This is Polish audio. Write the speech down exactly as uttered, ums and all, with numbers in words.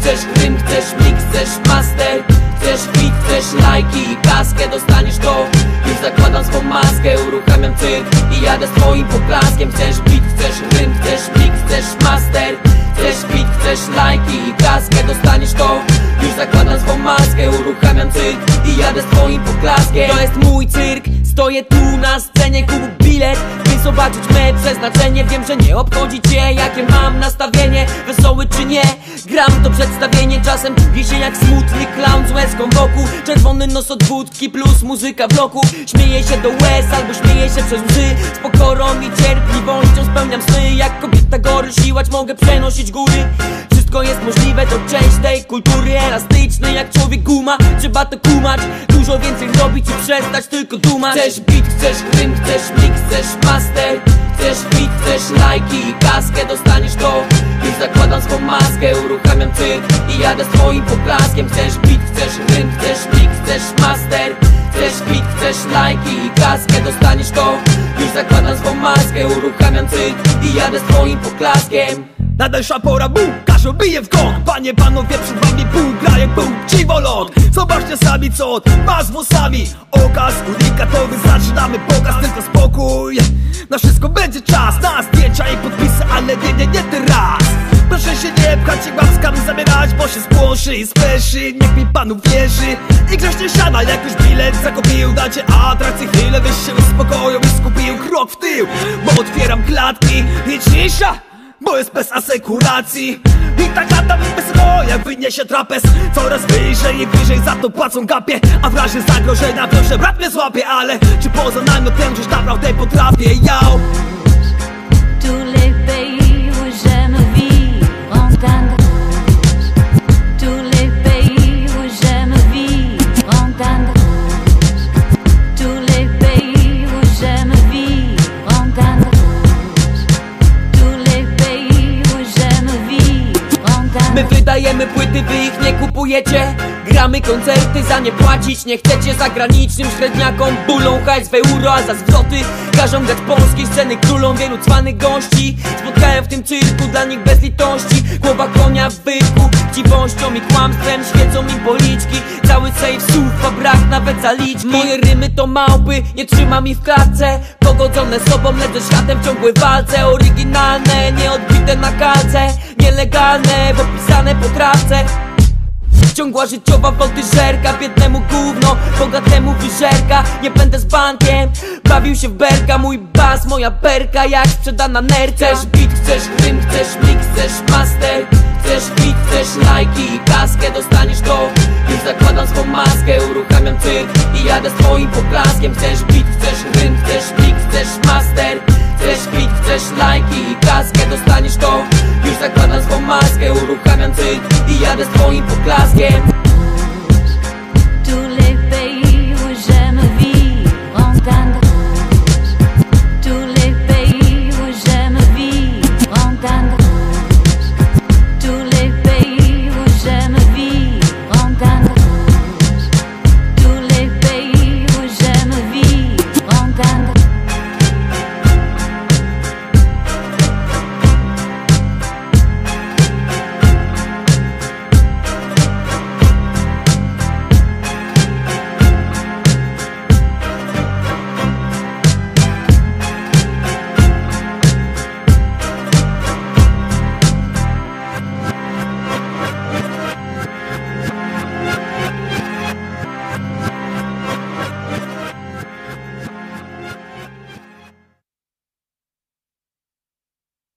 chcesz rym, chcesz mix, chcesz master, chcesz hit, chcesz lajki i kaskę, dostaniesz to. Już zakładam swą maskę, uruchamiam cyrk i jadę z twoim poklaskiem. Chcesz beat, chcesz rym, chcesz mix, chcesz master, chcesz hit, chcesz lajki i kaskę, dostaniesz to. Już zakładam swą maskę, uruchamiam cyrk i jadę z twoim poklaskiem. To jest mój cyrk, stoję tu na scenie, kup bilet, by zobaczyć me przeznaczenie. Wiem, że nie obchodzi cię, jakie mam nastawienie, wesoły czy nie. Gram to przedstawienie, czasem czuję się jak smutny clown z łezką wokół. Czerwony nos od wódki plus muzyka w bloku. Śmieję się do łez albo śmieję się przez łzy. Z pokorą i cierpliwością spełniam sny. Jak kobieta gory siłacz mogę przenosić góry. Wszystko jest możliwe, to część tej kultury elastycznej jak człowiek guma. Trzeba to kumać, dużo więcej robić i przestać tylko dumać. Chcesz beat, chcesz rym, chcesz mix, chcesz master, chcesz hit, chcesz lajki i kaskę, dostaniesz to. Już zakładam swą maskę, uruchamiam cyrk i jadę z twoim poklaskiem. Chcesz beat, chcesz rym, chcesz mix, chcesz master, chcesz hit, chcesz lajki i kaskę, dostaniesz to. Już zakładam swą maskę, uruchamiam cyrk i jadę z twoim poklaskiem. Nadeszła pora, bum, każą bije w gong. Panie, panowie, przed wami pół grajek, bum, dziwoląg. Zobaczcie sami, co ma z włosami. Okaz unikatowy, zaczynamy pokaz, tylko spokój. Na wszystko będzie czas, na zdjęcia i podpisy, ale nie, nie, nie teraz. Proszę się nie pchać i łaskami zabierać, bo się spłoszy i speszy. Niech mi panu wierzy i grzecznie siada, jak już bilet zakupił. Dacie atrakcję, chwilę byś się uspokoił i skupił krok w tył. Bo otwieram klatki i cisza, bo jest bez asekuracji. I tak latam bez moja, wyniesie trapez coraz wyżej i wyżej, za to płacą gapie. A w razie zagrożenia proszę brat mnie złapie. Ale czy poza nami tym, żeś naprawdę potrafię, yo. Tous les pays où j'aime vivre entendent. Tous les pays où j'aime vivre entendent. Tous les pays où j'aime vivre entendent. My wydajemy płyty, wy ich nie kupujecie. Gramy koncerty, za nie płacić nie chcecie. Zagranicznym średniakom bulą hajs w euro, a za zwroty każą grać polskiej sceny królą wielu cwanych gości. Spotkałem w tym cyrku dla nich bez litości. Głowa konia w wyrku, chciwością i kłamstwem świecą im policzki. Cały sejf słów, a brak nawet zaliczki. Moje rymy to małpy, nie trzymam ich w klatce. Pogodzone z sobą, lecę światem w ciągłej walce. Oryginalne, nieodbite na kalce. Nielegalne, bo pisane po trawce. Ciągła życiowa woltyżerka, biednemu gówno, bogatemu wyżerka. Nie będę z bankiem, bawił się w berka. Mój bas, moja perka, jak sprzedana nerka. Chcesz beat, chcesz rym, chcesz mix, chcesz master, chcesz hit, chcesz lajki i kaskę, dostaniesz to. Już zakładam swą maskę, uruchamiam cyrk i jadę z twoim poklaskiem. Chcesz beat, chcesz rym, chcesz mix, chcesz master, chcesz hit, chcesz lajki i kaskę, dostaniesz to. Już zakładam swą maskę, uruchamiam cyrk i jadę z twoim poklaskiem.